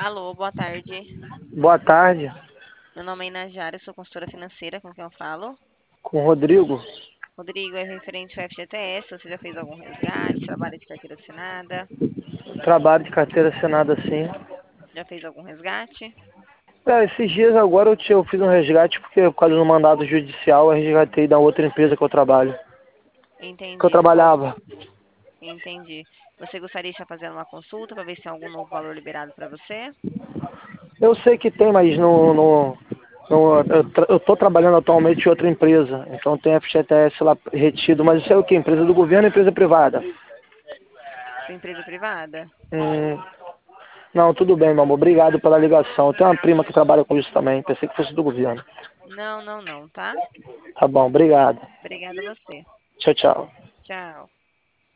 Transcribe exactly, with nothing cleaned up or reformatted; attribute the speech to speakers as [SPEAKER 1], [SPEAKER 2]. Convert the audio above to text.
[SPEAKER 1] Alô, boa tarde.
[SPEAKER 2] Boa tarde,
[SPEAKER 1] Meu nome é Inajara, eu sou consultora financeira, com quem eu falo.
[SPEAKER 2] com o Rodrigo.
[SPEAKER 1] Rodrigo, é referente ao F G T S, você já fez algum resgate, trabalho de carteira assinada?
[SPEAKER 2] Trabalho de carteira assinada assim.
[SPEAKER 1] Já fez algum resgate?
[SPEAKER 2] É, esses dias agora eu, te- eu fiz um resgate porque por causa do mandado judicial eu resgatei da outra empresa que eu trabalho. Que eu
[SPEAKER 1] Entendi. Qual?
[SPEAKER 2] trabalhava.
[SPEAKER 1] Entendi. Você gostaria de estar fazendo uma consulta para ver se tem algum novo valor liberado para você?
[SPEAKER 2] Eu sei que tem, mas no, no, no- eu, tra- eu tô trabalhando atualmente em outra empresa. Então tem F G T S lá retido, mas isso é o quê? Empresa do governo ou empresa privada?
[SPEAKER 1] Sua empresa privada?
[SPEAKER 2] Hum, não, tudo bem, meu amor. Obrigado pela ligação. Eu tenho uma prima que trabalha com isso também. Pensei que fosse do governo.
[SPEAKER 1] Não, não, não, tá?
[SPEAKER 2] Tá bom, obrigado.
[SPEAKER 1] Obrigada a você.
[SPEAKER 2] Tchau, tchau.
[SPEAKER 1] Tchau.